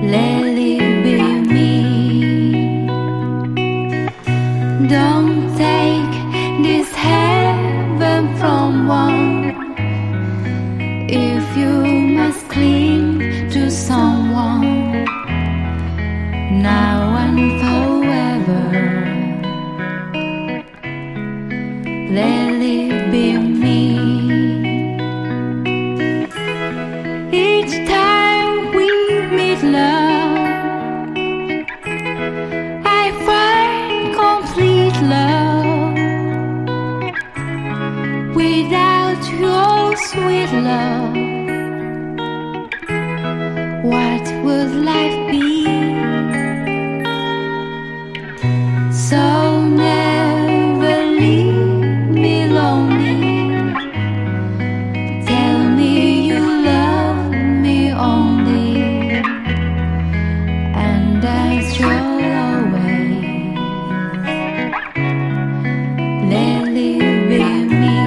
Let it be me. Don't take this heaven from one. If you must cling to someone now and forever, let it be me. Each time we meet love, I find complete love. Without your sweet love, what would life be? So never leave me lonely. Tell me you love me only, and that's your way. Let it be me.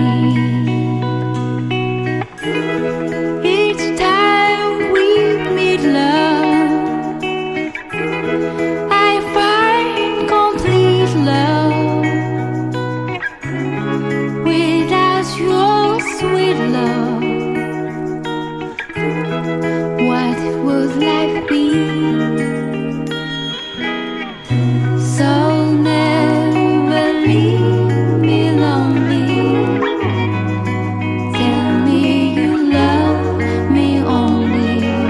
Each time we meet love, I find complete love. Without your sweet love, what would life be?